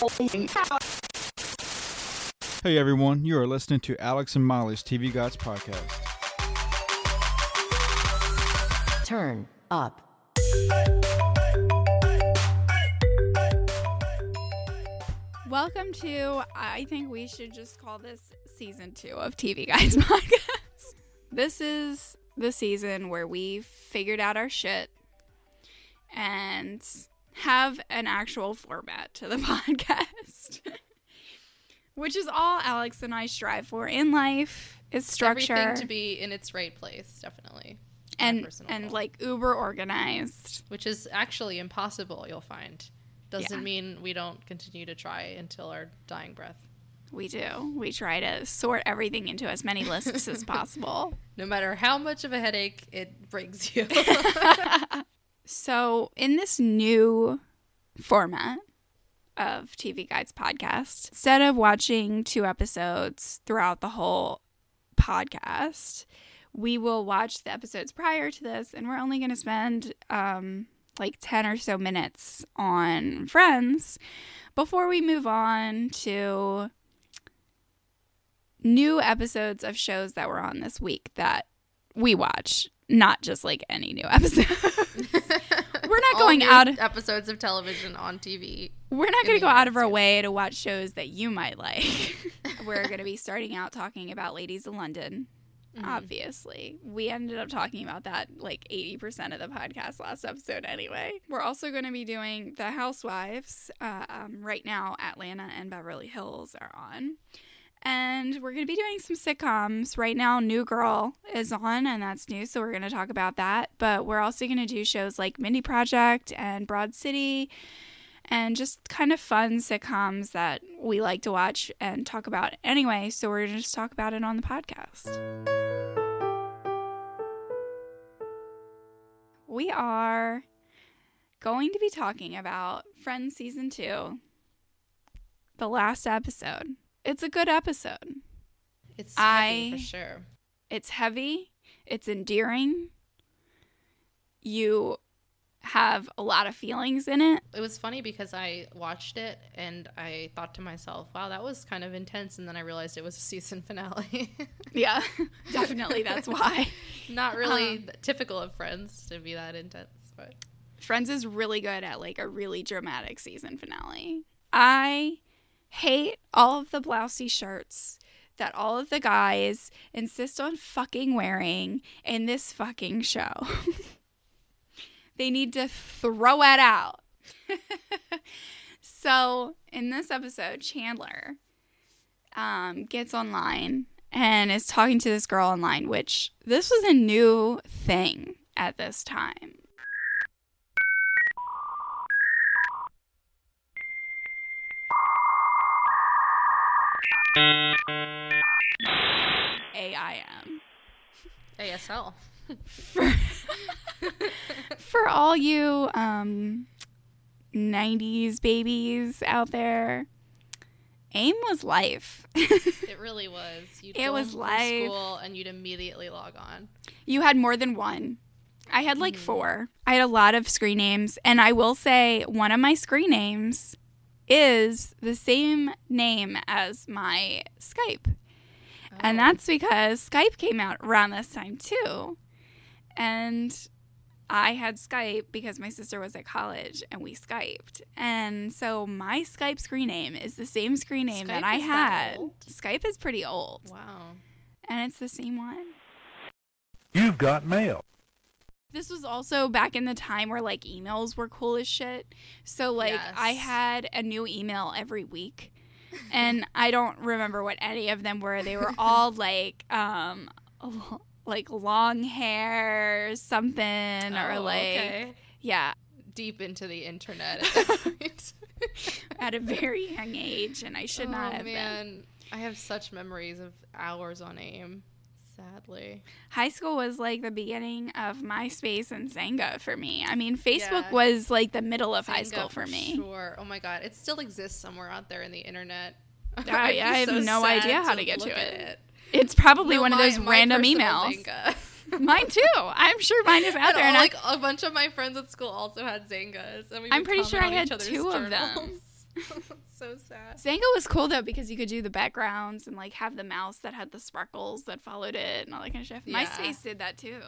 Hey everyone, you are listening to Alex and Molly's TV Guides podcast. Turn up. Welcome to, I think we should just call this season 2 of TV Guides podcast. This is the season where we figured out our shit and have an actual format to the podcast. Which is all Alex and I strive for in life, is structure. Everything to be in its right place, definitely. And like uber organized. Which is actually impossible, you'll find. Doesn't mean we don't continue to try until our dying breath. We do. We try to sort everything into as many lists as possible. No matter how much of a headache it brings you. So, in this new format of TV Guides podcast, instead of watching 2 episodes throughout the whole podcast, we will watch the episodes prior to this, and we're only going to spend like 10 or so minutes on Friends before we move on to new episodes of shows that were on this week that we watch, not just like any new episode. We're not going out of episodes of television on TV. We're not going to go out of our way to watch shows that you might like. We're going to be starting out talking about Ladies of London. Obviously. We ended up talking about that like 80% of the podcast last episode anyway. We're also going to be doing The Housewives. Right now, Atlanta and Beverly Hills are on. And we're going to be doing some sitcoms. Right now, New Girl is on, and that's new, so we're going to talk about that. But we're also going to do shows like Mindy Project and Broad City, and just kind of fun sitcoms that we like to watch and talk about anyway, so we're going to just talk about it on the podcast. We are going to be talking about Friends Season 2, the last episode. It's a good episode. It's heavy for sure. It's heavy. It's endearing. You have a lot of feelings in it. It was funny because I watched it and I thought to myself, wow, that was kind of intense. And then I realized it was a season finale. Yeah, definitely. That's why. Not really typical of Friends to be that intense. But Friends is really good at like a really dramatic season finale. I hate all of the blousey shirts that all of the guys insist on fucking wearing in this fucking show. They need to throw it out. So, in this episode, Chandler gets online and is talking to this girl online, which this was a new thing at this time. AIM. ASL. For all you 90s babies out there, AIM was life. It really was. You'd it go was from life. School and you'd immediately log on. You had more than one. I had like 4. I had a lot of screen names, and I will say one of my screen names is the same name as my Skype. Oh. And that's because Skype came out around this time too. And I had Skype because my sister was at college and we Skyped. And so my Skype screen name is the same screen name that I had. Skype is pretty old. Wow. And it's the same one. You've got mail. This was also back in the time where like emails were cool as shit. So like I had a new email every week. And I don't remember what any of them were. They were all like long hair something or like yeah, deep into the internet at that point. At a very young age, and I should not have been. I have such memories of hours on AIM, sadly. High school was like the beginning of MySpace and Xanga for me. I mean, Facebook was like the middle of high school for me. Sure. Oh my God. It still exists somewhere out there in the internet. I have no idea how to get to it. It's probably one of those random emails. Mine too. I'm sure mine is out there. And like a bunch of my friends at school also had Xangas. And I'm pretty sure I had 2 of them. So sad. Zanga was cool though because you could do the backgrounds and like have the mouse that had the sparkles that followed it and all that kind of stuff. Yeah. MySpace did that too.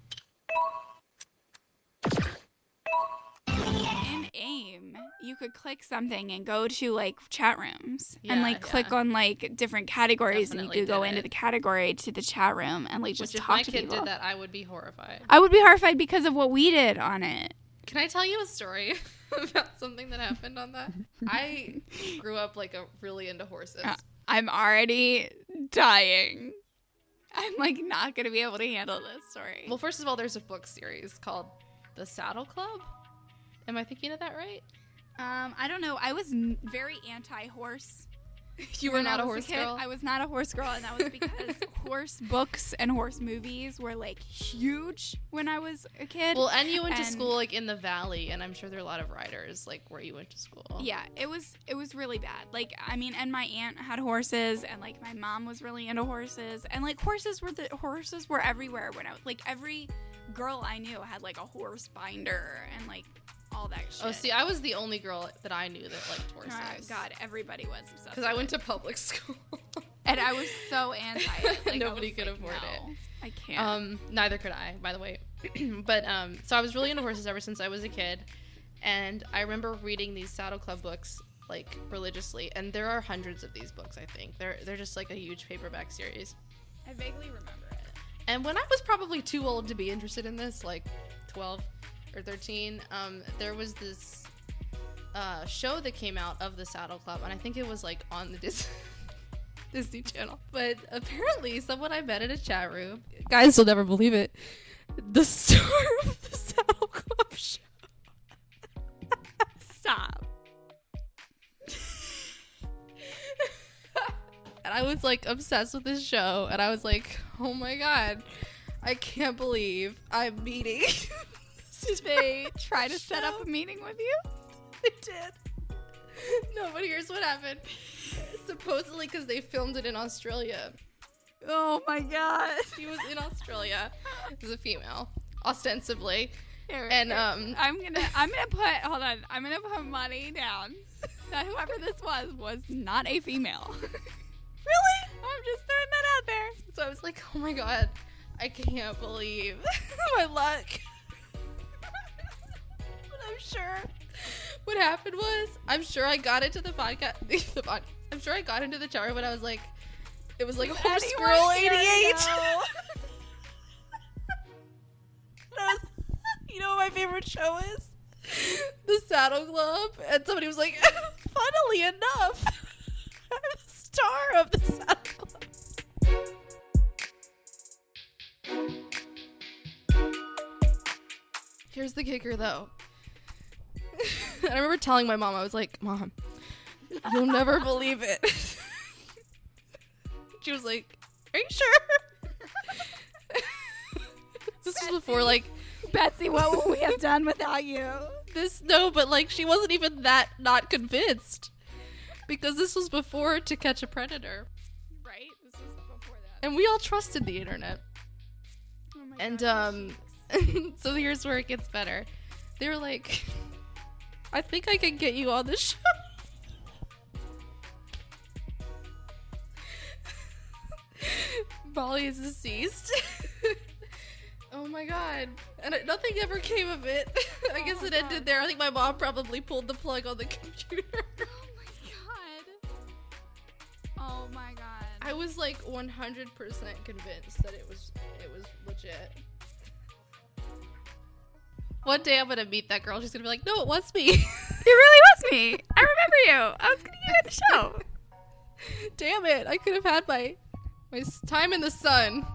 In AIM, you could click something and go to like chat rooms and like click on like different categories, and you could go into the category to the chat room and like just Which, if talk my to kid people. did that, I would be horrified. I would be horrified because of what we did on it. Can I tell you a story about something that happened on that? I grew up like really into horses. I'm already dying. I'm like not gonna be able to handle this story. Well, first of all, there's a book series called The Saddle Club. Am I thinking of that right? I don't know. I was very anti-horse. You were When not I a was horse kid, girl? I was not a horse girl, and that was because horse books and horse movies were like huge when I was a kid. Well, and you went to And- school like in the valley, and I'm sure there are a lot of riders like where you went to school. Yeah, it was really bad. Like, I mean, and my aunt had horses, and like my mom was really into horses, and like horses were everywhere when I was like every girl I knew had like a horse binder and like all that shit. Oh, see, I was the only girl that I knew that liked horses. God, everybody was obsessed. Because I went to public school. and I was so anti it. Like, Nobody I was could like, afford no, it. I can't. Neither could I, by the way. But so I was really into horses ever since I was a kid, and I remember reading these Saddle Club books like religiously. And there are hundreds of these books. I think they're just like a huge paperback series. I vaguely remember it. And when I was probably too old to be interested in this, like 12 or 13, there was this show that came out of the Saddle Club, and I think it was like on the Disney Channel. But apparently, someone I met in a chat room, guys will never believe it, the star of the Saddle Club show. Stop. And I was like obsessed with this show, and I was like, oh my god, I can't believe I'm meeting. Did they try to set up a meeting with you? They did. No, but here's what happened. Supposedly, because they filmed it in Australia. Oh my god. She was in Australia as a female, ostensibly. Here, And, here. I'm gonna put money down that whoever this was not a female. Really? I'm just throwing that out there. So I was like, oh my god, I can't believe my luck. But I'm sure what happened was, I'm sure I got into the podcast. I'm sure I got into the chat room when I was like, it was like Horse Girl 88. You know what my favorite show is? The Saddle Club. And somebody was like, funnily enough, I'm the star of the Saddle Club. Here's the kicker, though. And I remember telling my mom, I was like, Mom, you'll never believe it. She was like, are you sure? This was before, like, Betsy, what would we have done without you? no, but like, she wasn't even that not convinced. Because this was before To Catch a Predator. Right? This was before that. And we all trusted the internet. Oh my And, God. so here's where it gets better. They were like, I think I can get you on the show. Molly is deceased. Oh my god. And nothing ever came of it. I guess it ended there. I think my mom probably pulled the plug on the computer. Oh my god. I was like 100% convinced that it was legit. One day I'm gonna meet that girl. She's gonna be like, no, it was me. It really was me. I remember you. I was gonna get you at the show. Damn it. I could have had my time in the sun.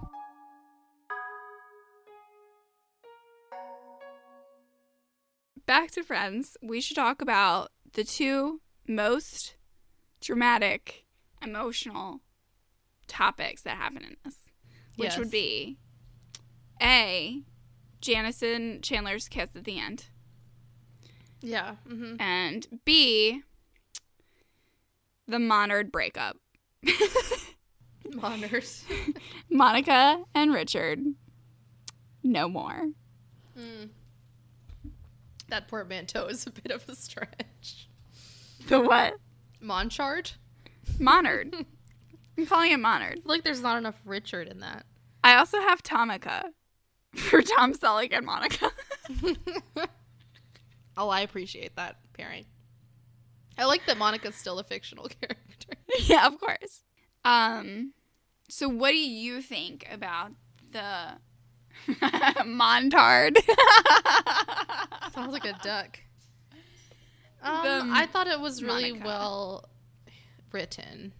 Back to Friends, we should talk about the two most dramatic, emotional topics that happen in this, which Yes. would be A, Janice and Chandler's kiss at the end, Yeah. Mm-hmm. and B, the Monard breakup. Moners. Monica and Richard, no more. That portmanteau is a bit of a stretch. The what? Monchard? Monard. I'm calling it Monard. I feel like there's not enough Richard in that. I also have Tomica for Tom Selleck and Monica. Oh, I appreciate that pairing. I like that Monica's still a fictional character. Yeah, of course. So what do you think about the Montard? Sounds like a duck. I thought it was really Monica. well written.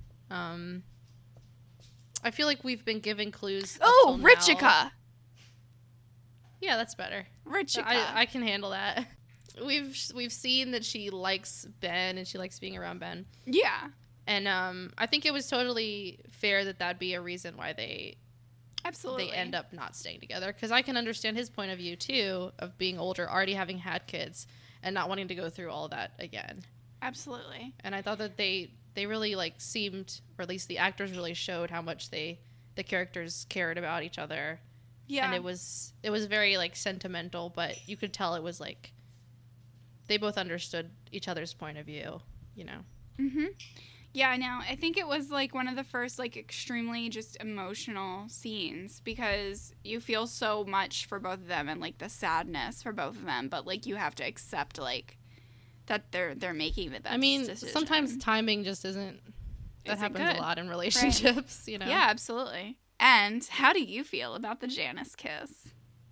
I feel like we've been given clues. up Oh, till now. Richica. Yeah, that's better. Richica. I can handle that. We've seen that she likes Ben and she likes being around Ben. Yeah. And I think it was totally fair that that'd be a reason why they Absolutely. end up not staying together. Because I can understand his point of view, too, of being older, already having had kids, and not wanting to go through all that again. Absolutely. And I thought that they really, like, seemed, or at least the actors really showed how much the characters cared about each other. Yeah. And it was very, like, sentimental, but you could tell it was, like, they both understood each other's point of view, you know? Mm-hmm. Yeah, no, I think it was like one of the first like extremely just emotional scenes because you feel so much for both of them and like the sadness for both of them, but like you have to accept like that they're making the best. I mean, decision. sometimes timing just isn't. That Isn't happens good. a lot in relationships, you know. Yeah, absolutely. And how do you feel about the Janice kiss?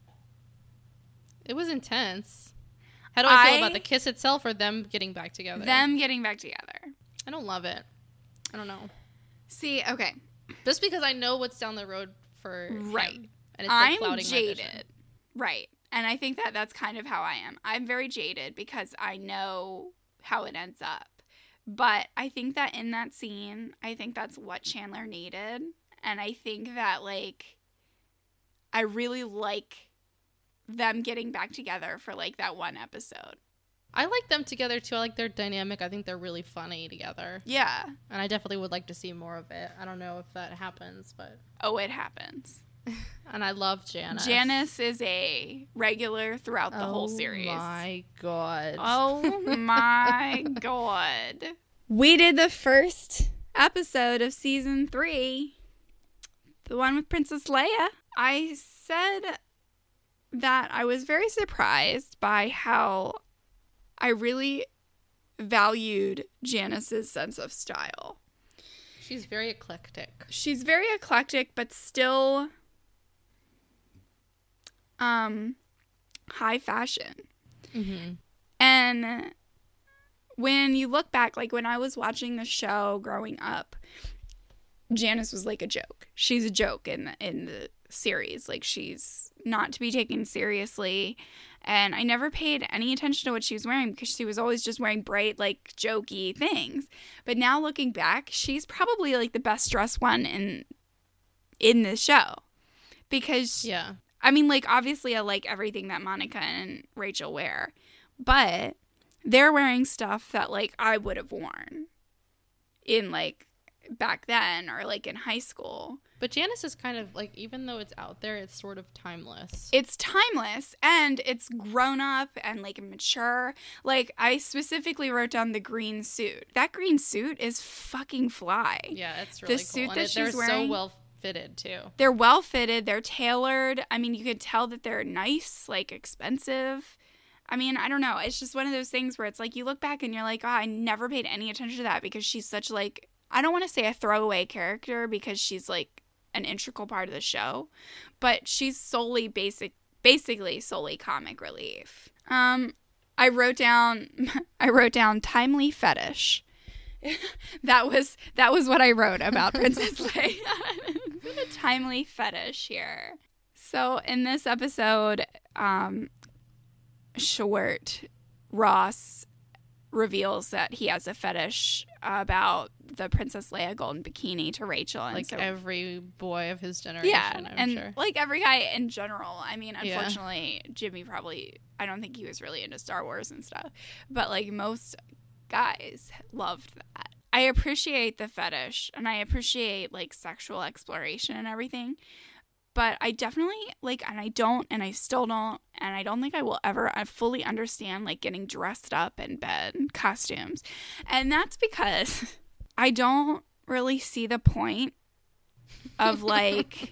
It was intense. How do I feel I- about the kiss itself or them getting back together? Them getting back together. I don't love it. I don't know. See, okay, Just because I know what's down the road for Right. him, and it's like I'm clouding my vision. jaded. Right. And I think that that's kind of how I am. I'm very jaded because I know how it ends up. But I think that in that scene, I think that's what Chandler needed. And I think that, like, I really like them getting back together for, like, that one episode. I like them together too. I like their dynamic. I think they're really funny together. Yeah. And I definitely would like to see more of it. I don't know if that happens, but. Oh, it happens. And I love Janice. Janice is a regular throughout the whole series. Oh my god. Oh my god. We did the first episode of season 3, the one with Princess Leia. I said that I was very surprised by how I really valued Janice's sense of style. She's very eclectic. She's very eclectic, but still high fashion. Mm-hmm. And when you look back, like when I was watching the show growing up, Janice was like a joke. She's a joke in the series. Like, she's not to be taken seriously. And I never paid any attention to what she was wearing because she was always just wearing bright, like, jokey things. But now looking back, she's probably like the best dressed one in the show. Because Yeah. I mean, like, obviously I like everything that Monica and Rachel wear, but they're wearing stuff that, like, I would have worn in, like, back then or, like, in high school. But Janice is kind of like, even though it's out there, it's sort of timeless. It's timeless and it's grown up and, like, mature. Like, I specifically wrote down the green suit. That green suit is fucking fly. Yeah, it's really cool. suit And that they're she's wearing- so well fitted too. They're well fitted. They're tailored. I mean, you could tell that they're nice, like, expensive. I mean, I don't know. It's just one of those things where it's like you look back and you're like, oh, I never paid any attention to that because she's such, like, I don't want to say a throwaway character because she's, like, an integral part of the show, but she's basically solely comic relief. I wrote down timely fetish. that was what I wrote about Princess Leia. A timely fetish here. So in this episode, Short Ross reveals that he has a fetish about the Princess Leia golden bikini to Rachel, and Like so every boy of his generation, yeah, I'm and sure. like every guy in general. I mean, Yeah. unfortunately, Jimmy I don't think he was really into Star Wars and stuff, but like most guys loved that. I appreciate the fetish and I appreciate like sexual exploration and everything, But I definitely, like, and I still don't, and I don't think I will ever fully understand, like, getting dressed up in bed, costumes. And that's because I don't really see the point of, like,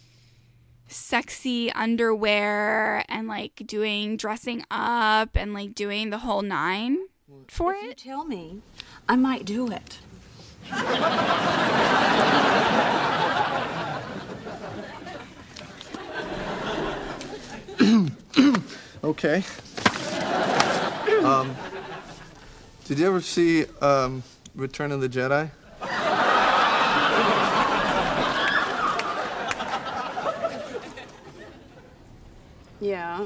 sexy underwear and, like, dressing up and, like, doing the whole 9 for If you it. tell me, I might do it. Okay. Did you ever see Return of the Jedi? Yeah.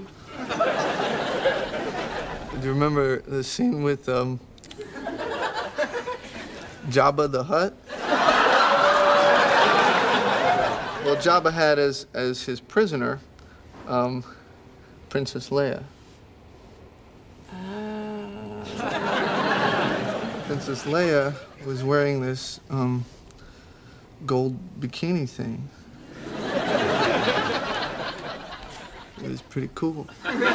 Do you remember the scene with Jabba the Hutt? Well, Jabba had as his prisoner Princess Leia. Princess Leia was wearing this gold bikini thing. It was pretty cool.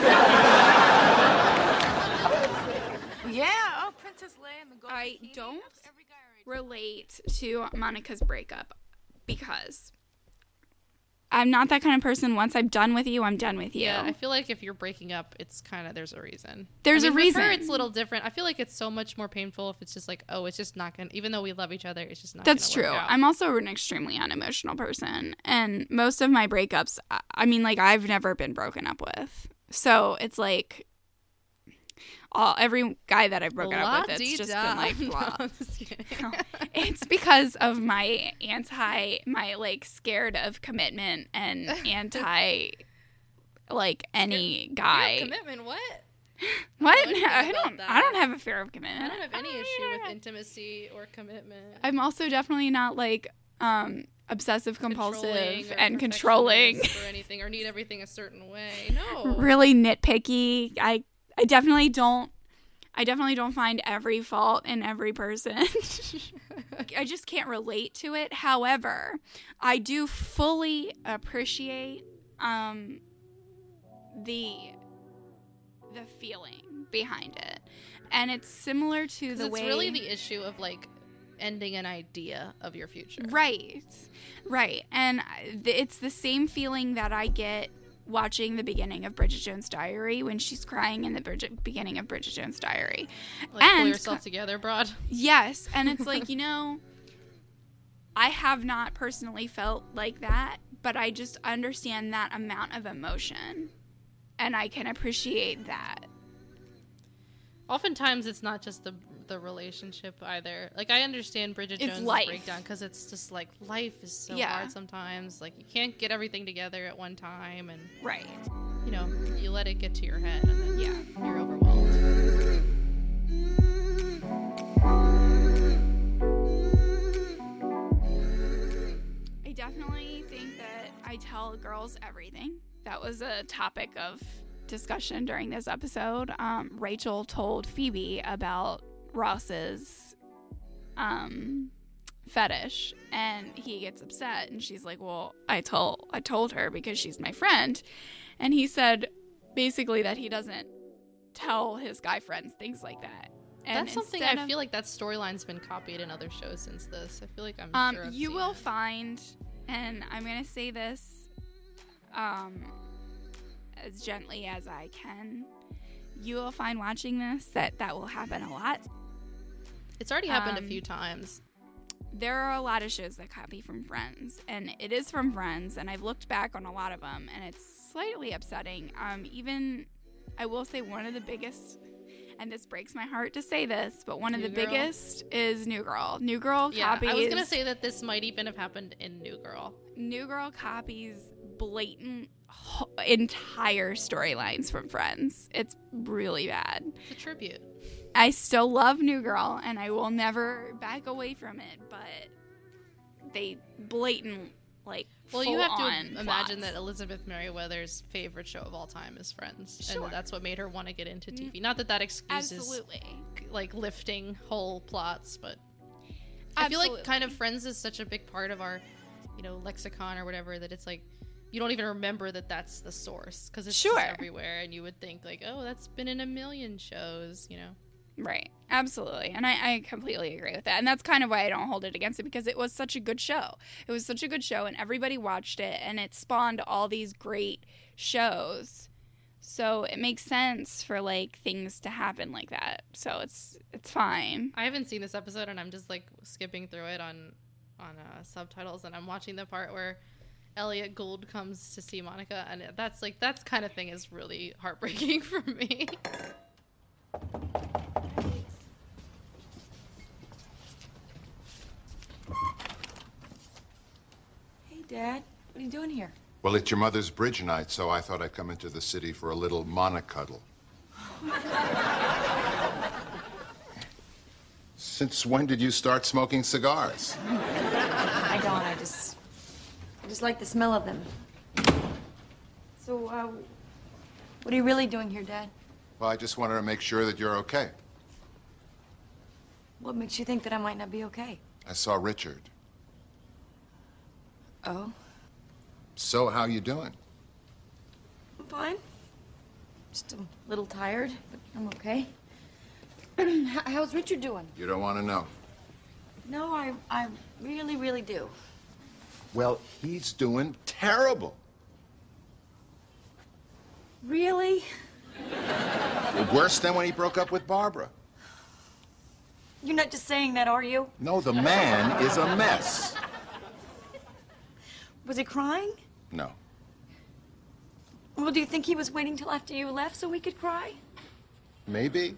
Yeah. Oh, Princess Leia and the gold I bikini. don't Every guy already- relate to Monica's breakup because I'm not that kind of person. Once I'm done with you, I'm done with you. Yeah, I feel like if you're breaking up, it's kind of, there's a reason. There's I a mean, with her, reason. it's a little different. I feel like it's so much more painful if it's just like, oh, it's just not gonna, even though we love each other, it's just not That's gonna true. work out. I'm also an extremely unemotional person. And most of my breakups, I mean, like, I've never been broken up with. So it's like, every guy that I've broken up with, it's just been like, No, blah. I'm just kidding. It's because of my like, scared of commitment and like, any guy. Commitment, what? What? I don't know I about don't. that. I don't have a fear of I commitment. don't have any issue with intimacy or commitment. I'm also definitely not like obsessive compulsive Controlling or and controlling. perfectionist or anything, or need everything a certain way. No. Really nitpicky. I definitely don't find every fault in every person. I just can't relate to it. However, I do fully appreciate the feeling behind it. And it's similar to the It's way really the issue of like ending an idea of your future. Right. And it's the same feeling that I get watching the beginning of Bridget Jones' Diary when she's crying in the beginning of Bridget Jones' Diary. Like, pull And yourself together, broad. yes, and it's like, I have not personally felt like that, but I just understand that amount of emotion, and I can appreciate that. Oftentimes, it's not just the relationship either. Like, I understand Bridget It's Jones' life. breakdown because it's just like life is so Yeah. hard sometimes. Like, you can't get everything together at one time, and Right. you let it get to your head, and then Yeah. you're overwhelmed. I definitely think that I tell girls everything. That was a topic of discussion during this episode. Rachel told Phoebe about Ross's fetish, and he gets upset, and she's like, well, I told her because she's my friend. And he said basically that he doesn't tell his guy friends things like that. And That's something instead I of- feel like that storyline's been copied in other shows since this. I feel like I'm sure I've you seen will it. find, and I'm gonna say this as gently as I can, you will find watching this that will happen a lot. It's already happened a um, few times. There are a lot of shows that copy from Friends, and it is from Friends, and I've looked back on a lot of them, and it's slightly upsetting. Even, I will say one of the biggest, and this breaks my heart to say this, but one of New the Girl? biggest is New Girl. New Girl Yeah, copies. I was gonna say that this might even have happened in New Girl. New Girl copies blatant entire storylines from Friends. It's really bad. It's a tribute. I still love New Girl, and I will never back away from it, but they blatant, like, Well, you have to full-on imagine plots. that Elizabeth Merriweather's favorite show of all time is Friends, Sure. and that's what made her want to get into TV. Not that that excuses Absolutely. like lifting whole plots, but I feel like Absolutely. kind of Friends is such a big part of our, lexicon or whatever, that it's like you don't even remember that that's the source because it's Sure. just everywhere, and you would think like, oh, that's been in a million shows, you know. Right. Absolutely. And I completely agree with that. And that's kind of why I don't hold it against it, because it was such a good show. It was such a good show, and everybody watched it, and it spawned all these great shows. So it makes sense for like things to happen like that. So it's fine. I haven't seen this episode, and I'm just like skipping through it on subtitles, and I'm watching the part where Elliot Gould comes to see Monica, and that's kind of thing is really heartbreaking for me. Hey, Dad. What are you doing here? Well, it's your mother's bridge night, so I thought I'd come into the city for a little monocuddle. Since when did you start smoking cigars? I don't. I just like the smell of them. So, what are you really doing here, Dad? Well, I just wanted to make sure that you're okay. What makes you think that I might not be okay? I saw Richard. Oh? So, how you doing? I'm fine. Just a little tired, but I'm okay. How's Richard doing? You don't want to know. No, I really, really do. Well, he's doing terrible. Really? Worse than when he broke up with Barbara. You're not just saying that, are you? No, the man is a mess. Was he crying? No. Well, do you think he was waiting till after you left so we could cry? Maybe.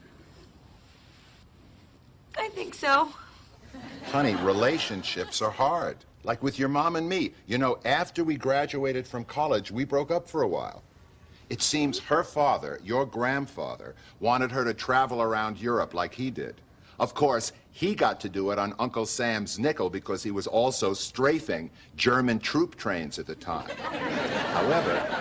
I think so. Honey, relationships are hard. Like with your mom and me. You know, after we graduated from college, we broke up for a while. It seems her father, your grandfather, wanted her to travel around Europe like he did. Of course, he got to do it on Uncle Sam's nickel because he was also strafing German troop trains at the time. However,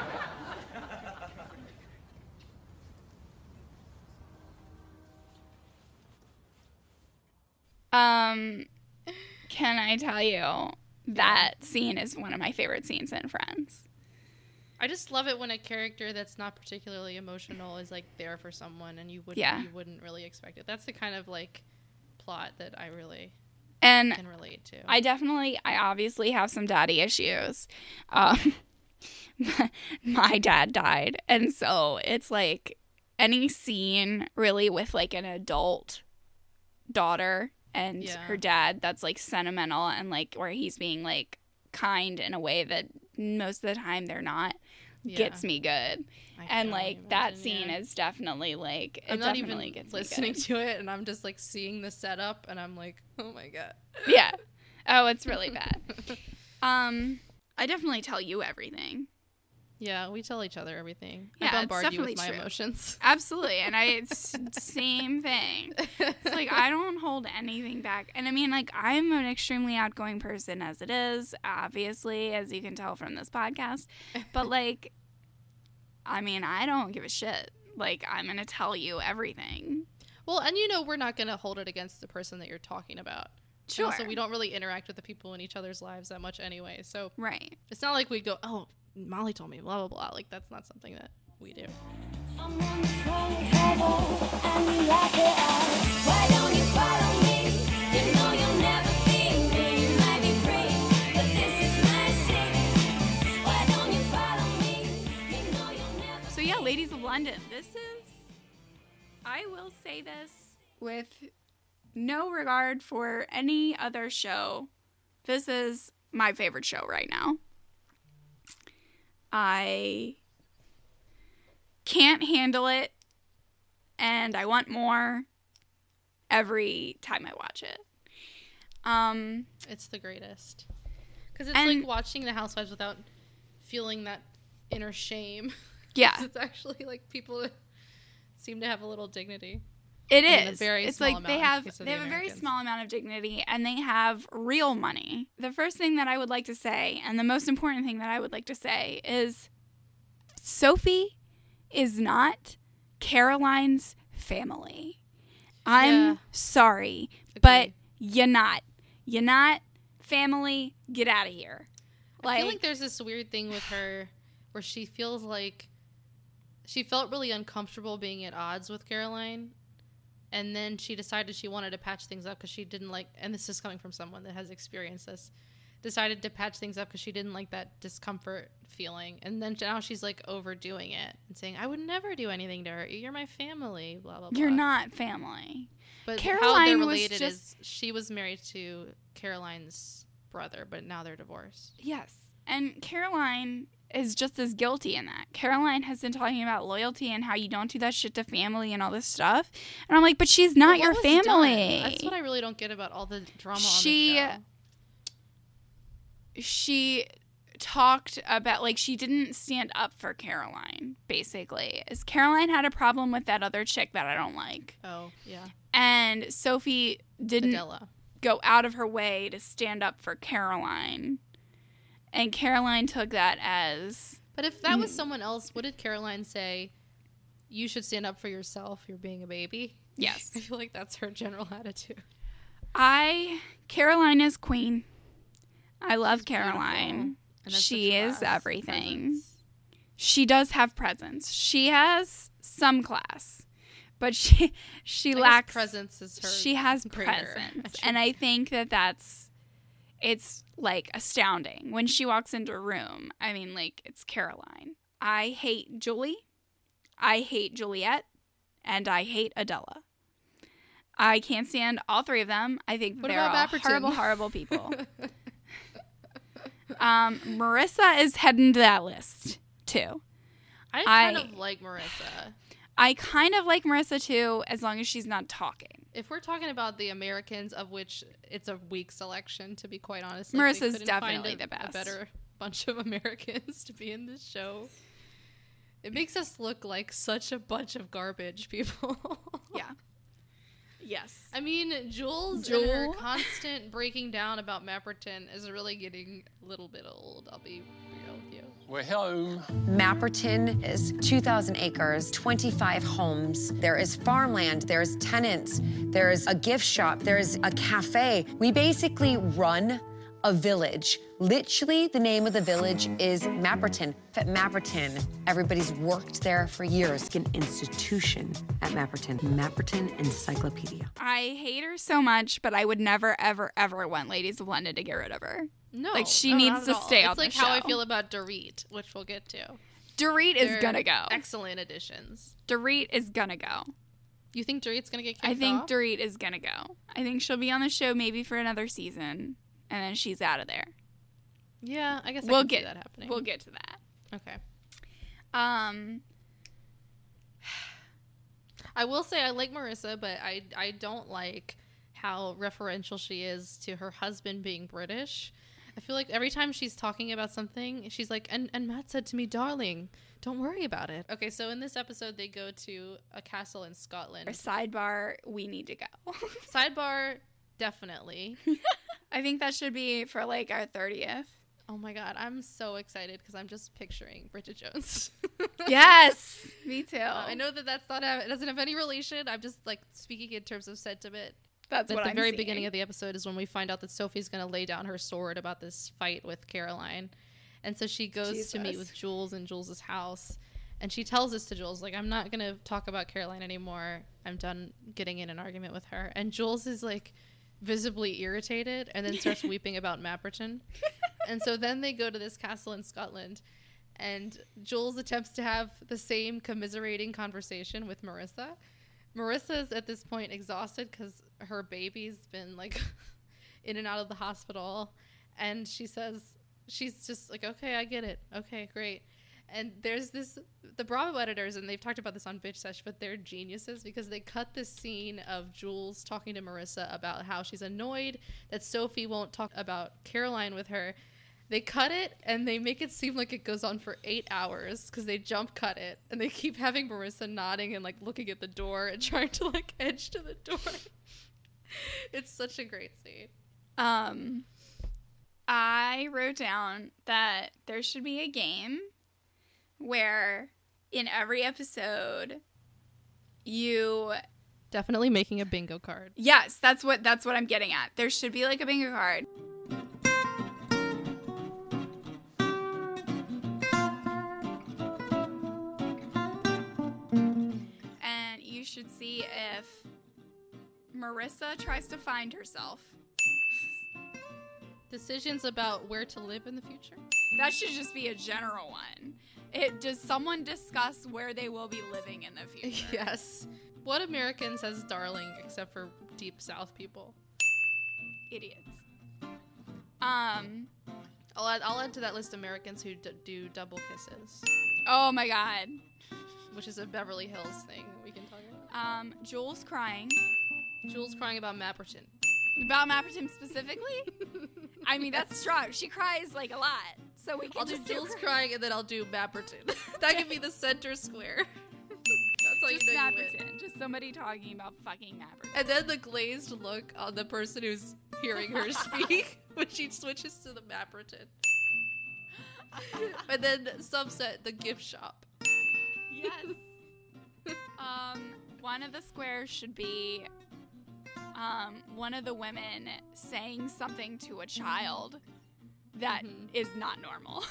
Can I tell you that scene is one of my favorite scenes in Friends? I just love it when a character that's not particularly emotional is like there for someone, and you wouldn't really expect it. That's the kind of like plot that I really can relate to. I obviously have some daddy issues. My dad died, and so it's like any scene really with like an adult daughter and her dad that's like sentimental and like where he's being like kind in a way that most of the time they're not, gets me good. And like that scene is definitely like I'm not even listening to it, and I'm just like seeing the setup, and I'm like, oh my god. Yeah. Oh, it's really bad. I definitely tell you everything. Yeah, we tell each other everything. Yeah, I bombard it's you with definitely my true. emotions. Absolutely. And it's same thing. It's like I don't hold anything back. And I mean, like, I'm an extremely outgoing person as it is, obviously, as you can tell from this podcast. But like, I mean, I don't give a shit. Like, I'm going to tell you everything. Well, and you know we're not going to hold it against the person that you're talking about. Sure. So we don't really interact with the people in each other's lives that much anyway. So right. It's not like we go, oh, Molly told me, blah, blah, blah. Like, that's not something that we do. So, yeah, Ladies of London, this is, I will say this with no regard for any other show. This is my favorite show right now. I can't handle it, and I want more every time I watch it. It's the greatest. Because it's like watching The Housewives without feeling that inner shame. Yeah. It's actually like people seem to have a little dignity. It is. It's like they have a very small amount of dignity, and they have real money. The first thing that I would like to say, and the most important thing that I would like to say, is Sophie is not Caroline's family. I'm sorry, but you're not. You're not family. Get out of here. I feel like there's this weird thing with her where she feels like she felt really uncomfortable being at odds with Caroline. And then she decided she wanted to patch things up because she didn't like, and this is coming from someone that has experienced this, decided to patch things up because she didn't like that discomfort feeling. And then now she's like overdoing it and saying, I would never do anything to hurt you. You're my family, blah, blah, blah. You're not family. But Caroline how they're was related just- is she was married to Caroline's brother, but now they're divorced. Yes. And Caroline is just as guilty in that. Caroline has been talking about loyalty and how you don't do that shit to family and all this stuff. And I'm like, but she's not your What was family. done? That's what I really don't get about all the drama on She- the show. She talked about, like, she didn't stand up for Caroline, basically. Is Caroline had a problem with that other chick that I don't like. Oh, yeah. And Sophie didn't Adela. go out of her way to stand up for Caroline. And Caroline took that as... But if that was someone else, what did Caroline say? You should stand up for yourself. You're being a baby. Yes. I feel like that's her general attitude. Caroline is queen. I love Caroline. beautiful. And that's She such is class, everything. presence. She does have presence. She has some class, but she I guess lacks presence. Is her. She has greater presence, attribute. and I think it's like astounding when she walks into a room. I mean, like, it's Caroline. I hate Julie, I hate Juliet, and I hate Adela. I can't stand all three of them. I think What they're about all Bapperton? horrible, horrible people. Marissa is heading to that list too. I kind of like Marissa. I kind of like Marissa too, as long as she's not talking. If we're talking about the Americans, of which it's a weak selection, to be quite honest. Marissa's they couldn't definitely find the best. A better bunch of Americans to be in this show. It makes us look like such a bunch of garbage people. Yeah. Yes. I mean, Jules and her constant breaking down about Mapperton is really getting a little bit old. I'll be real with you. We're home. Mapperton is 2,000 acres, 25 homes. There is farmland, there's tenants, there's a gift shop, there's a cafe. We basically run a village. Literally, the name of the village is Mapperton. At Mapperton, everybody's worked there for years. An institution at Mapperton. Mapperton Encyclopedia. I hate her so much, but I would never, ever, ever want Ladies of London to get rid of her. No, Like, she no, needs not at to all. stay on It's the like how I show. feel about Dorit, which we'll get to. Dorit is They're gonna go. Excellent additions. Dorit is gonna go. You think Dorit's gonna get kicked I think off? Dorit is gonna go. I think she'll be on the show maybe for another season, and then she's out of there. Yeah, I guess I We'll can see get that happening. We'll get to that. Okay. I will say I like Marissa, but I don't like how referential she is to her husband being British. I feel like every time she's talking about something, she's like, and Matt said to me, darling, don't worry about it. Okay, so in this episode, they go to a castle in Scotland. Sidebar, we need to go. Sidebar, definitely. I think that should be for like our 30th. Oh my God, I'm so excited because I'm just picturing Bridget Jones. Yes, me too. I know that that's not, it doesn't have any relation. I'm just like speaking in terms of sentiment. That's At what the I'm very seeing. beginning of the episode is when we find out that Sophie's going to lay down her sword about this fight with Caroline. And so she goes to meet Jesus. with Jules in Jules' house. And she tells this to Jules, like, I'm not going to talk about Caroline anymore. I'm done getting in an argument with her. And Jules is like visibly irritated and then starts weeping about Mapperton. And so then they go to this castle in Scotland. And Jules attempts to have the same commiserating conversation with Marissa. Marissa's at this point exhausted because her baby's been like in and out of the hospital. And she says, she's just like, okay, I get it. Okay, great. And there's the Bravo editors, and they've talked about this on Bitch Sesh, but they're geniuses because they cut this scene of Jules talking to Marissa about how she's annoyed that Sophie won't talk about Caroline with her. They cut it and they make it seem like it goes on for 8 hours because they jump cut it and they keep having Marissa nodding and like looking at the door and trying to like edge to the door. It's such a great scene. I wrote down that there should be a game where in every episode you Definitely making a bingo card. Yes, that's what I'm getting at. There should be like a bingo card. should see if Marissa tries to find herself. Decisions about where to live in the future? That should just be a general one. Does someone discuss where they will be living in the future? Yes. What American says darling except for Deep South people? Idiots. I'll add to that list Americans who do double kisses, Oh my god. which is a Beverly Hills thing we can talk about. Jules crying. Jules crying about Mapperton. About Mapperton specifically? I mean, that's strong. She cries like a lot. So we can I'll do just Jules crying and then I'll do Mapperton. That could be the center square. That's how just you know you win. Mapperton. Just somebody talking about fucking Mapperton. And then the glazed look on the person who's hearing her speak when she switches to the Mapperton. And then subset the gift shop. Yes. One of the squares should be one of the women saying something to a child that is not normal.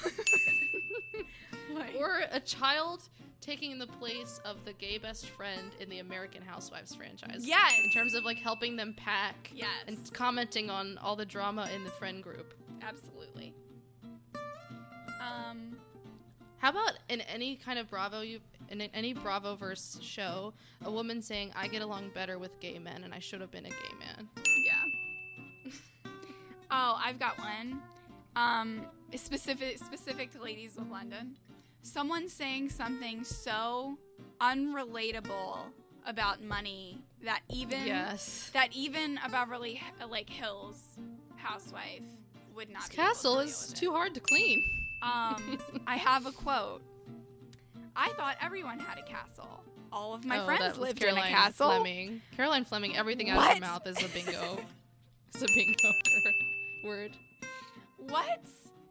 Or a child taking the place of the gay best friend in the American Housewives franchise. Yes. In terms of like helping them pack. Yes. And commenting on all the drama in the friend group. Absolutely. How about in any kind of in any Bravoverse show, a woman saying, "I get along better with gay men, and I should have been a gay man." Yeah. Oh, I've got one. Specific to Ladies of London. Someone saying something so unrelatable about money that even a Beverly Hills housewife would not. This be able castle to is deal with too hard to clean. I have a quote. I thought everyone had a castle. All of my friends lived in a castle. Caroline Fleming, everything out of her mouth is a bingo. It's a bingo word. What?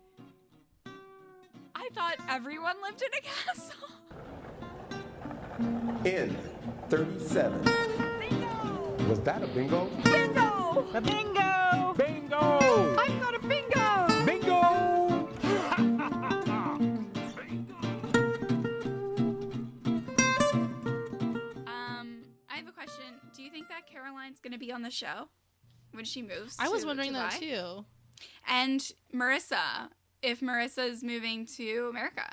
I thought everyone lived in a castle. In 37. Bingo! Was that a bingo? Bingo! A bingo! Bingo! I've got a bingo! Bingo! I have a question. Do you think that Caroline's going to be on the show when she moves? I was wondering that too. And Marissa, if Marissa's moving to America.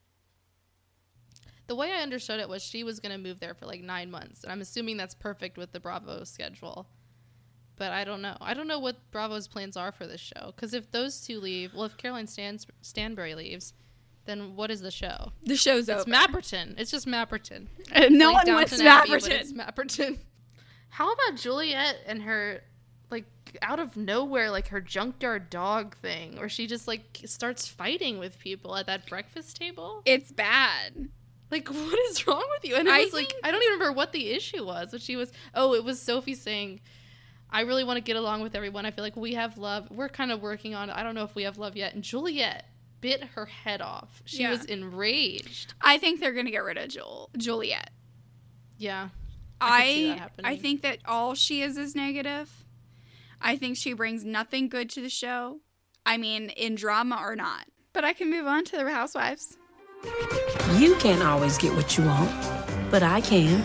The way I understood it was she was going to move there for like 9 months. And I'm assuming that's perfect with the Bravo schedule. But I don't know. I don't know what Bravo's plans are for this show. Because if those two leave, well, if Caroline Stanbury leaves, then what is the show? The show's over. It's Mapperton. It's just Mapperton. No like one wants Downton Abbey, but Mapperton. it's Mapperton. How about Juliet and her, like, out of nowhere, like, her junkyard dog thing, where she just, like, starts fighting with people at that breakfast table? It's bad. Like, what is wrong with you? And it was like, I don't even remember what the issue was. But she was, it was Sophie saying, I really want to get along with everyone. I feel like we have love. We're kind of working on it. I don't know if we have love yet. And Juliet bit her head off. She was enraged. I think they're going to get rid of Juliet. Yeah. I think that all she is negative. I think she brings nothing good to the show. I mean, in drama or not. But I can move on to the Housewives. You can't always get what you want, but I can.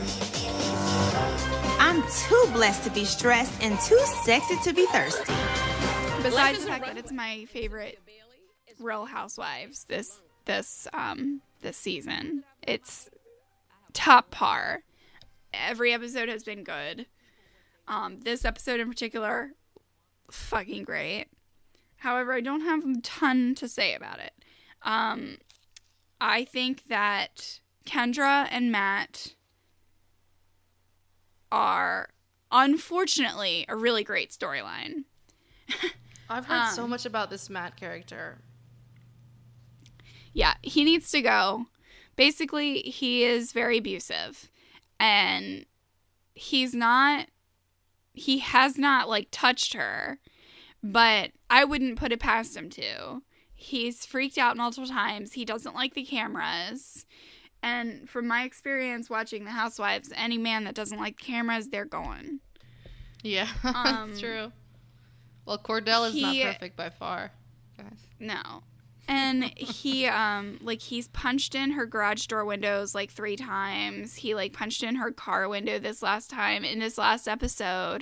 I'm too blessed to be stressed and too sexy to be thirsty. Besides the fact that it's my favorite Real Housewives this season, it's top par. Every episode has been good. This episode in particular, fucking great. However, I don't have a ton to say about it. I think that Kendra and Matt are, unfortunately, a really great storyline. I've heard so much about this Matt character. Yeah, he needs to go. Basically, he is very abusive. And he has not, like, touched her. But I wouldn't put it past him to. He's freaked out multiple times. He doesn't like the cameras. And from my experience watching The Housewives, any man that doesn't like cameras, they're going. Yeah, that's true. Well, Cordell is not perfect by far, guys. No. And he, he's punched in her garage door windows, 3 times. He, punched in her car window this last time. In this last episode,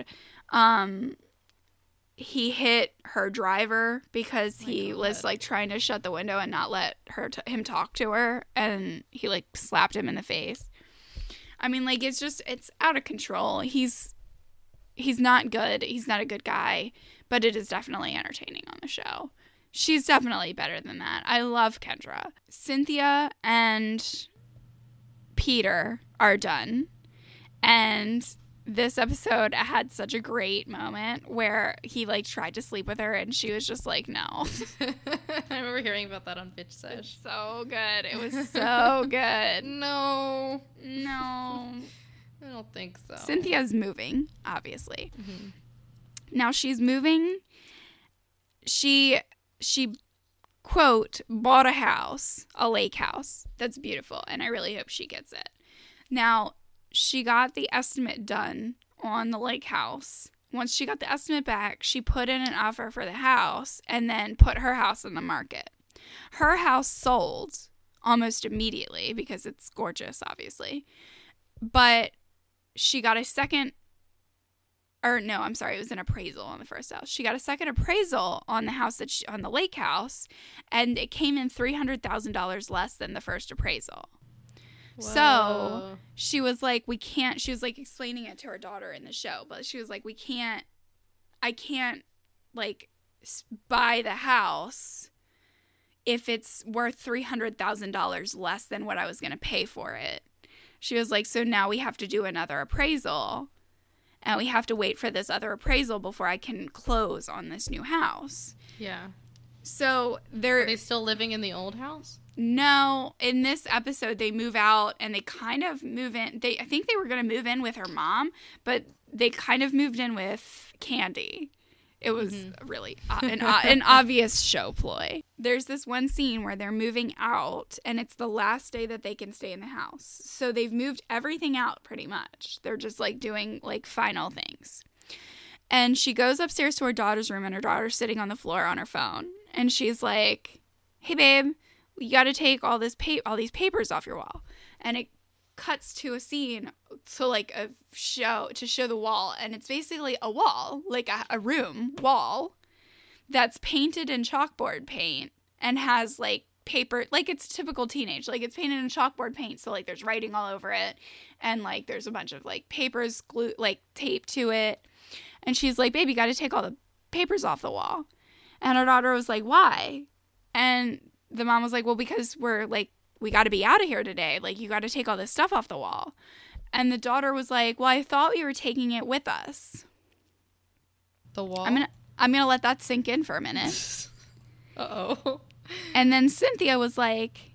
he hit her driver because he was, trying to shut the window and not let him talk to her. And he, slapped him in the face. I mean, it's out of control. He's not good. He's not a good guy. But it is definitely entertaining on the show. She's definitely better than that. I love Kendra. Cynthia and Peter are done. And this episode had such a great moment where he, tried to sleep with her and she was just no. I remember hearing about that on Bitch Sesh. So good. It was so good. No. I don't think so. Cynthia's moving, obviously. Mm-hmm. Now she's moving. She quote, bought a house, a lake house. That's beautiful, and I really hope she gets it. Now, she got the estimate done on the lake house. Once she got the estimate back, she put in an offer for the house and then put her house on the market. Her house sold almost immediately because it's gorgeous, obviously. But she got a second... it was an appraisal on the first house. She got a second appraisal on the house on the lake house, and it came in $300,000 less than the first appraisal. Whoa. So she was we can't, she was explaining it to her daughter in the show, but she was I can't buy the house if it's worth $300,000 less than what I was going to pay for it. She was so now we have to do another appraisal. And we have to wait for this other appraisal before I can close on this new house. Yeah. So are they still living in the old house? No. In this episode, they move out and they kind of move in. I think they were going to move in with her mom, but they kind of moved in with Candy. It was really an obvious show ploy. There's this one scene where they're moving out, and it's the last day that they can stay in the house. So they've moved everything out pretty much. They're just doing final things. And she goes upstairs to her daughter's room, and her daughter's sitting on the floor on her phone. And she's like, "Hey, babe, you got to take all these papers off your wall." And it cuts to a scene to show the wall, and it's basically a wall, a room wall that's painted in chalkboard paint and has paper, it's typical teenage, it's painted in chalkboard paint, so there's writing all over it, and there's a bunch of papers glued taped to it. And she's like, "Baby, you got to take all the papers off the wall." And her daughter was like, "Why?" And the mom was like, "Well, because we got to be out of here today. You got to take all this stuff off the wall." And the daughter was like, "Well, I thought we were taking it with us." The wall? I'm gonna let that sink in for a minute. Uh-oh. And then Cynthia was like,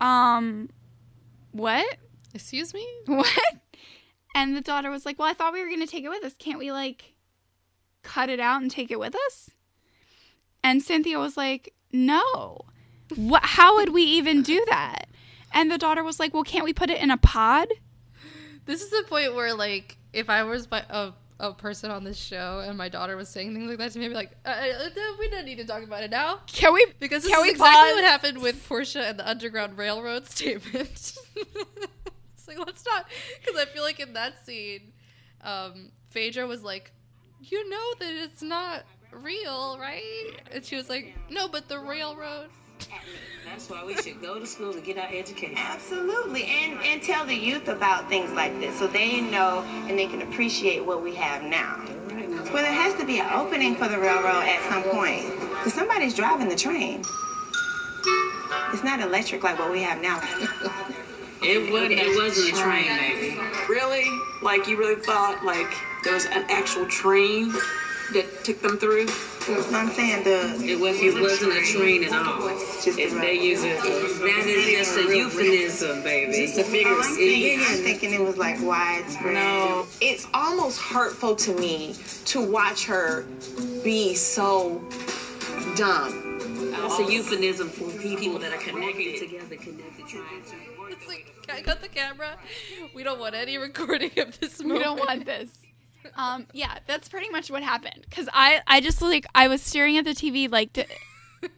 what? Excuse me? What? And the daughter was like, "Well, I thought we were going to take it with us. Can't we, cut it out and take it with us?" And Cynthia was like, "No. How would we even do that?" And the daughter was like, "Well, can't we put it in a pod?" This is the point where, if I was a person on this show and my daughter was saying things like that to me, I'd be like, we don't need to talk about it now. Can we? Because this is exactly what happened with Portia and the Underground Railroad statement. It's let's not, because I feel in that scene, Phaedra was like, "You know that it's not real, right?" And she was like, "No, but the railroad." That's why we should go to school to get our education. Absolutely, and tell the youth about things like this so they know and they can appreciate what we have now. Well, there has to be an opening for the railroad at some point, because somebody's driving the train. It's not electric like what we have now. It wasn't a train, baby. Really? You really thought there was an actual train that took them through? I'm saying it wasn't a train at all. They use it. That is just a euphemism, baby. Just a figure of speech. I'm thinking it was widespread. No. It's almost hurtful to me to watch her be so dumb. It's a euphemism for people that are connected together, connected, trying to. It's I got the camera. We don't want any recording of this moment. We don't want this. Yeah, that's pretty much what happened. Because I just I was staring at the TV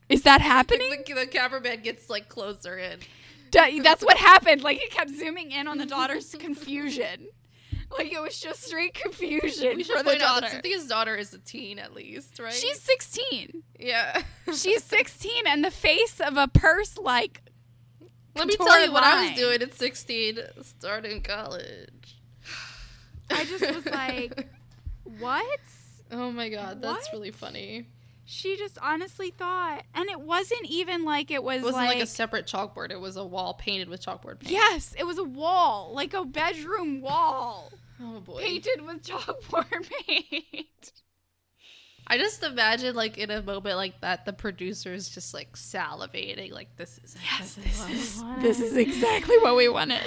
Is that happening? The cameraman gets like closer in. That's what happened. Like it kept zooming in on the daughter's confusion. Like it was just straight confusion We should for the point out daughter. that I think his daughter is a teen at least, right? She's 16. Yeah. She's 16 and the face of a purse like Let me couture tell you what I was line. doing at 16, starting college. I just was like, what? Oh my god, that's What? really funny. She just honestly thought, and it wasn't even like it was It wasn't like a separate chalkboard. It was a wall painted with chalkboard paint. Yes, it was a wall, like a bedroom wall. Oh boy. Painted with chalkboard paint. I just imagine, like, in a moment like that, the producer's just, like, salivating. Like, this is This is exactly what we wanted.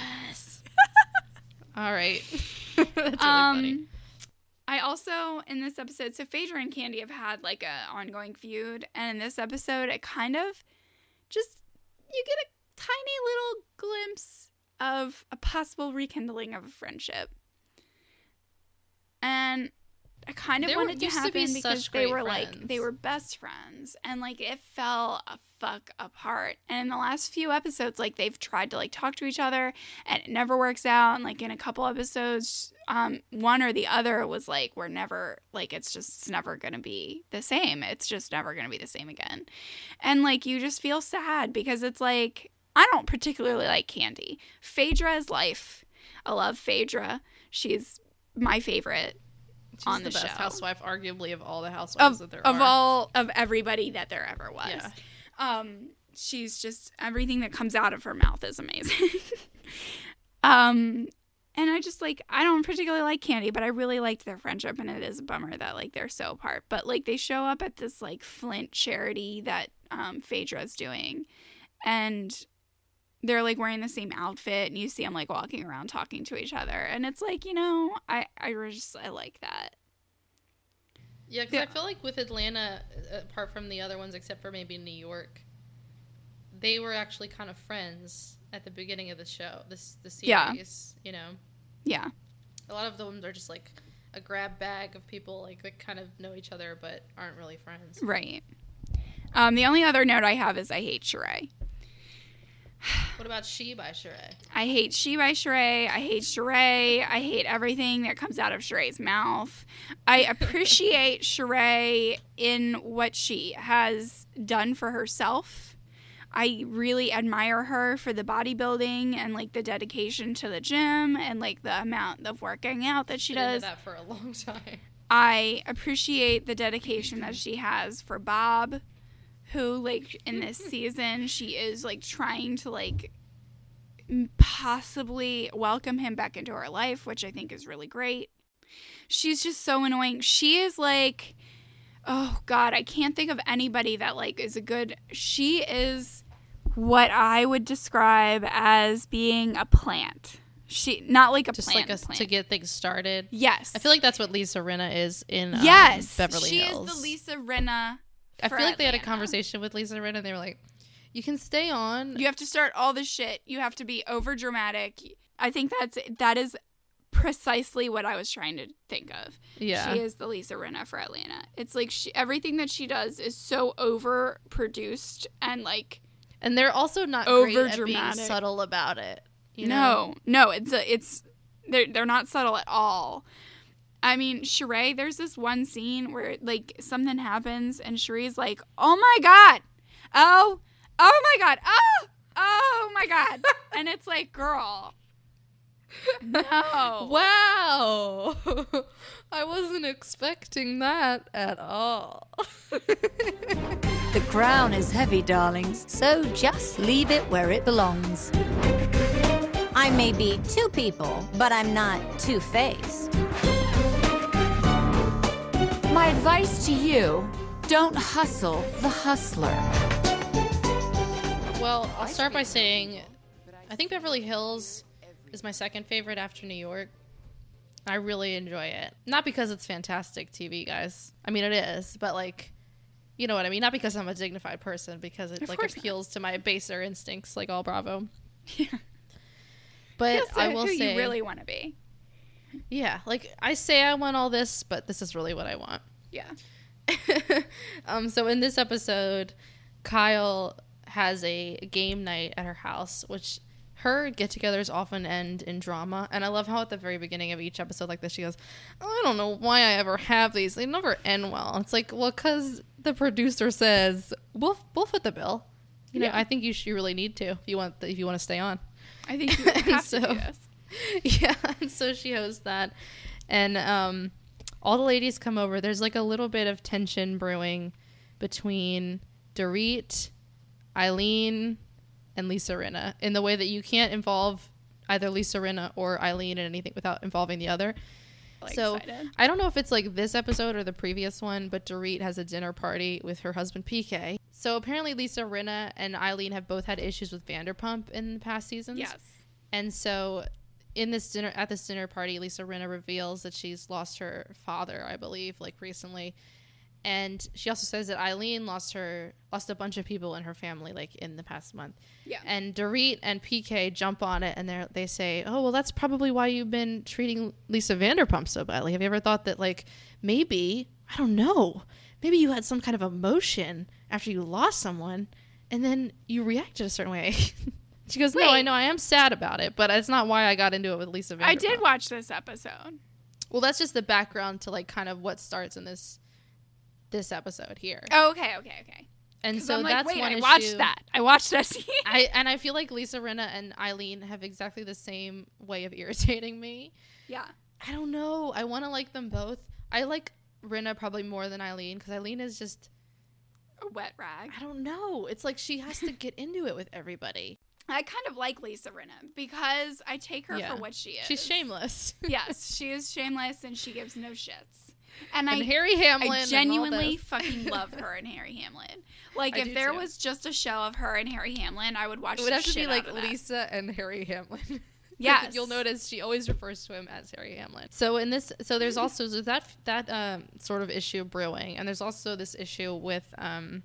All right. That's really funny. I also, in this episode, so Phaedra and Candy have had, like, a ongoing feud. And in this episode, it kind of just, you get a tiny little glimpse of a possible rekindling of a friendship. And I kind of wanted to happen because they were like, they were best friends, and like it fell a fuck apart. And in the last few episodes, like they've tried to like talk to each other and it never works out. And like in a couple episodes, one or the other was like, we're never, like, it's never gonna be the same. It's just never gonna be the same again. And like you just feel sad because it's like, I don't particularly like Candy. Phaedra is life. I love Phaedra. She's my favorite. She's on the the best show. housewife, arguably, of all the housewives that there are. Of all of everybody that there ever was. Yeah. She's just, everything that comes out of her mouth is amazing. And I just like, I don't particularly like Candy, but I really liked their friendship, and it is a bummer that like they're so apart. But like they show up at this like Flint charity that Phaedra's doing, and they're like wearing the same outfit, and you see them like walking around talking to each other, and it's like, you know, I like that. Yeah, because I feel like with Atlanta, apart from the other ones, except for maybe New York, they were actually kind of friends at the beginning of the show, the series, you know? Yeah. A lot of them are just like a grab bag of people like that kind of know each other but aren't really friends. Right. The only other note I have is I hate Sheree. What about She by Sheree? I hate She by Sheree. I hate Sheree. I hate everything that comes out of Sheree's mouth. I appreciate Sheree in what she has done for herself. I really admire her for the bodybuilding and like the dedication to the gym and like the amount of working out that she does. Been into that for a long time. I appreciate the dedication that she has for Bob, who like in this season she is like trying to like possibly welcome him back into her life, which I think is really great. She's just so annoying. She is like, oh God, I can't think of anybody that like is a good, she is what I would describe as being a plant. She, not like a just plant, like plant. To get things started. Yes. I feel like that's what Lisa Rinna is in Beverly she Hills. is the Lisa Rinna. I feel like they had a conversation with Lisa Rinna and they were like, you can stay on. You have to start all the shit. You have to be over dramatic. I think that is precisely what I was trying to think of. Yeah. She is the Lisa Rinna for Atlanta. It's like everything that she does is so overproduced and like, and they're also not over great at dramatic. being subtle about it. You know? No, they're not subtle at all. I mean, Sheree, there's this one scene where like something happens and Sheree's like, "Oh my God, oh my God, oh my God," and it's like, girl, no, wow, I wasn't expecting that at all. The crown is heavy, darlings, so just leave it where it belongs. I may be two people, but I'm not two-faced. My advice to you, don't hustle the hustler. Well, I'll start by saying I think Beverly Hills is my second favorite after New York. I really enjoy it. Not because it's fantastic TV, guys. I mean, it is, but like, you know what I mean? Not because I'm a dignified person, because it like appeals to my baser instincts like all Bravo. Yeah. But I will who say you really want to be. Yeah, like I say I want all this, but this is really what I want. Yeah. So in this episode, Kyle has a game night at her house, which her get-togethers often end in drama. And I love how at the very beginning of each episode like this, she goes, I don't know why I ever have these. They never end well. It's like, well, because the producer says, we'll foot the bill. You know, I think you really need to if you want to stay on. I think you have to do this. Yeah, and so she hosts that. And all the ladies come over. There's like a little bit of tension brewing between Dorit, Eileen, and Lisa Rinna in the way that you can't involve either Lisa Rinna or Eileen in anything without involving the other. So excited. I don't know if it's like this episode or the previous one, but Dorit has a dinner party with her husband PK. So apparently Lisa Rinna and Eileen have both had issues with Vanderpump in the past seasons. Yes. And so at this dinner party, Lisa Rinna reveals that she's lost her father, I believe, like recently. And she also says that Eileen lost a bunch of people in her family, like in the past month. Yeah. And Dorit and PK jump on it, and they say, "Oh, well, that's probably why you've been treating Lisa Vanderpump so badly. Have you ever thought that, like, maybe, I don't know, maybe you had some kind of emotion after you lost someone, and then you reacted a certain way?" She goes, "No, I know, I am sad about it, but it's not why I got into it with Lisa Vanderpump." I did watch this episode. Well, that's just the background to like kind of what starts in this episode here. Oh, okay. And so I'm that's like, one I issue. watched that. I watched this. I feel like Lisa Rinna and Eileen have exactly the same way of irritating me. Yeah. I don't know. I want to like them both. I like Rinna probably more than Eileen because Eileen is just a wet rag. I don't know. It's like she has to get into it with everybody. I kind of like Lisa Rinna because I take her for what she is. She's shameless. Yes, she is shameless and she gives no shits. And Harry Hamlin. I genuinely fucking love her and Harry Hamlin. Like, if there was just a show of her and Harry Hamlin, I would watch the shit out of that. It would have to be like Lisa and Harry Hamlin. Yes. You'll notice she always refers to him as Harry Hamlin. So there's also that sort of issue brewing, and there's also this issue with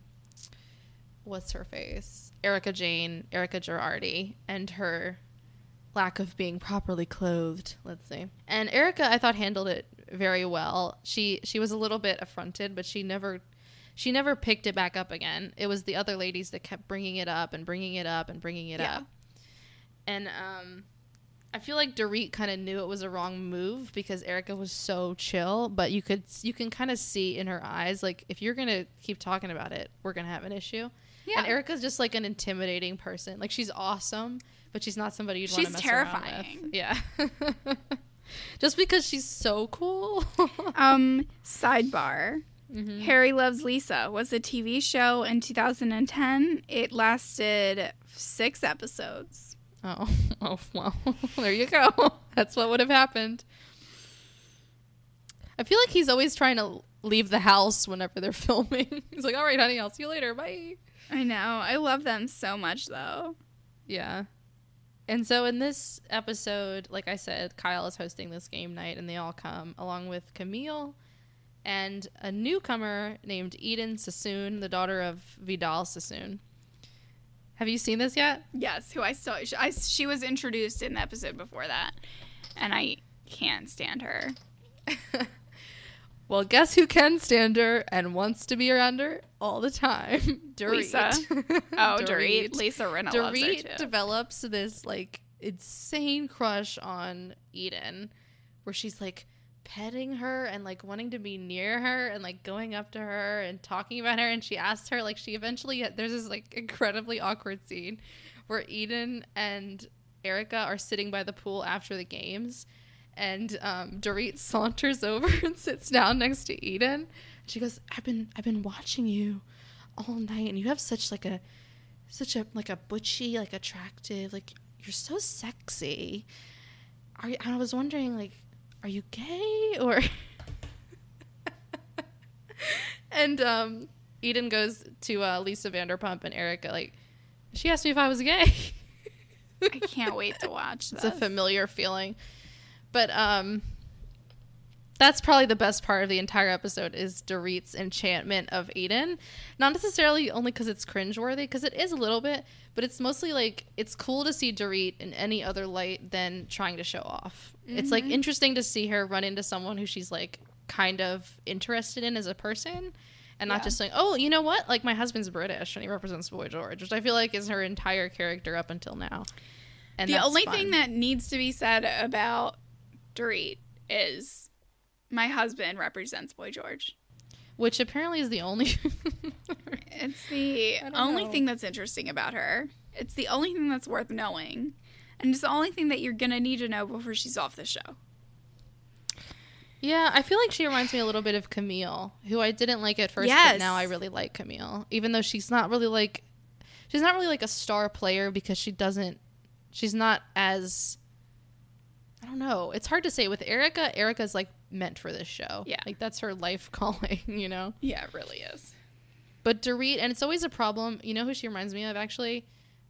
what's her face? Erika Girardi, and her lack of being properly clothed, let's say. And Erika, I thought, handled it very well. She was a little bit affronted, but she never picked it back up again. It was the other ladies that kept bringing it up and bringing it up and bringing it up. And I feel like Dorit kind of knew it was a wrong move because Erika was so chill, but you can kind of see in her eyes, like, if you're going to keep talking about it, we're going to have an issue. Yeah. And Erika's just like an intimidating person. Like, she's awesome, but she's not somebody you'd want to mess around with. Yeah. Just because she's so cool. Sidebar. Mm-hmm. Harry Loves Lisa was a TV show in 2010. It lasted 6 episodes. Oh, well, there you go. That's what would have happened. I feel like he's always trying to leave the house whenever they're filming. He's like, all right, honey, I'll see you later. Bye. I know. I love them so much, though. Yeah. And so in this episode, like I said, Kyle is hosting this game night, and they all come, along with Camille and a newcomer named Eden Sassoon, the daughter of Vidal Sassoon. Have you seen this yet? Yes, who I saw. She was introduced in the episode before that, and I can't stand her. Well, guess who can stand her and wants to be around her all the time? Dorit. Lisa. Oh, Dorit. Lisa Rinna loves her too. Dorit develops this like insane crush on Eden, where she's like petting her and like wanting to be near her and like going up to her and talking about her. And she asks her, like, she eventually, there's this like incredibly awkward scene where Eden and Erika are sitting by the pool after the games. And Dorit saunters over and sits down next to Eden. She goes, I've been watching you all night, and you have such a butchy, like attractive, like you're so sexy. I was wondering, like, are you gay or? And Eden goes to Lisa Vanderpump and Erika, like, she asked me if I was gay. I can't wait to watch this. It's a familiar feeling. But that's probably the best part of the entire episode is Dorit's enchantment of Eden. Not necessarily only because it's cringeworthy, because it is a little bit, but it's mostly like it's cool to see Dorit in any other light than trying to show off. Mm-hmm. It's like interesting to see her run into someone who she's like kind of interested in as a person, and not just saying, oh, you know what? Like, my husband's British and he represents Boy George, which I feel like is her entire character up until now. And the only thing that needs to be said about Dorit is my husband represents Boy George. Which apparently is the only... It's the only thing that's interesting about her. It's the only thing that's worth knowing. And it's the only thing that you're going to need to know before she's off the show. Yeah, I feel like she reminds me a little bit of Camille, who I didn't like at first, but now I really like Camille. Even though she's not really like a star player because she's not as, I don't know. It's hard to say. With Erica's like meant for this show. Yeah. Like that's her life calling, you know? Yeah, it really is. But Dorit, and it's always a problem. You know who she reminds me of, actually?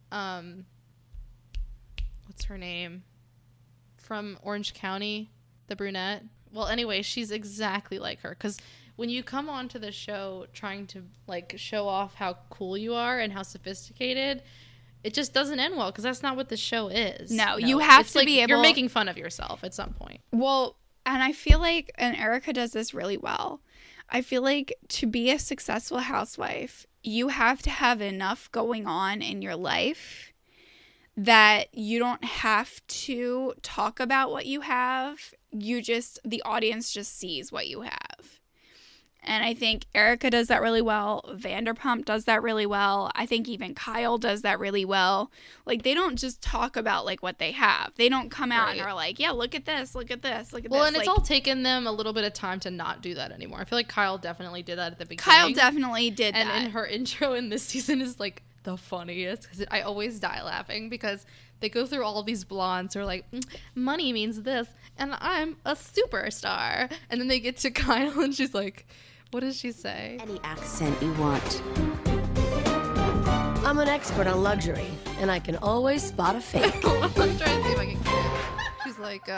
What's her name? From Orange County, the brunette. Well, anyway, she's exactly like her. Because when you come onto the show trying to, like, show off how cool you are and how sophisticated, it just doesn't end well. Because that's not what the show is. No, you have to be able... You're making fun of yourself at some point. Well, and I feel like, and Erica does this really well, I feel like to be a successful housewife, you have to have enough going on in your life that you don't have to talk about what you have. The audience just sees what you have. And I think Erica does that really well. Vanderpump does that really well. I think even Kyle does that really well. Like, they don't just talk about, like, what they have. They don't come out and are like, yeah, look at this, look at this, look at this. Well, and it's like, all taken them a little bit of time to not do that anymore. I feel like Kyle definitely did that at the beginning. Kyle definitely did that. And in her intro in this season is, like, the funniest. Because I always die laughing because they go through all these blondes who are like, money means this, and I'm a superstar. And then they get to Kyle, and she's like... What does she say? Any accent you want. I'm an expert on luxury, and I can always spot a fake. I'm trying to see if I can get it. She's like,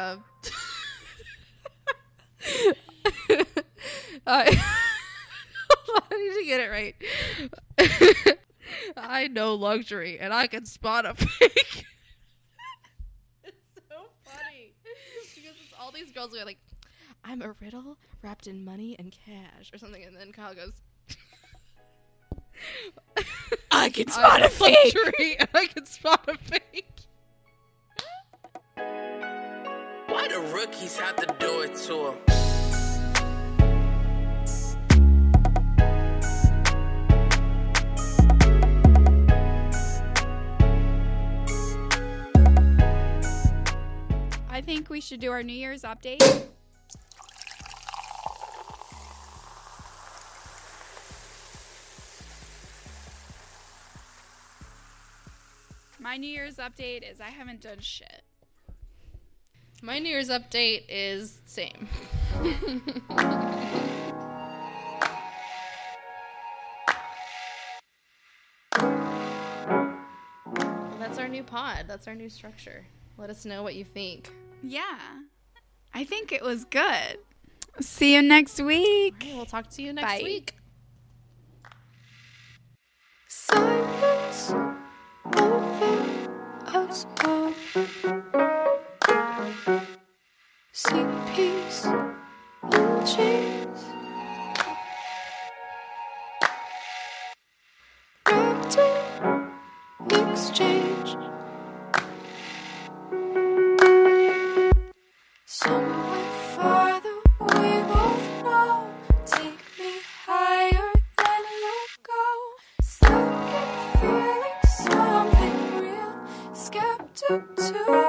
I need to get it right. I know luxury, and I can spot a fake. It's so funny. Because it's all these girls who are like, I'm a riddle wrapped in money and cash or something, and then Kyle goes, I can spot a fake. And I can spot a fake. Why the rookies have to do it to him? I think we should do our New Year's update. My New Year's update is I haven't done shit. My New Year's update is same. That's our new pod. That's our new structure. Let us know what you think. Yeah. I think it was good. See you next week. Right, we'll talk to you next week. Silence over us all. Seek peace in chains. Wrapped in exchange. Somewhere farther we both know. Take me higher than you go. Stuck in feeling something real. Skeptic to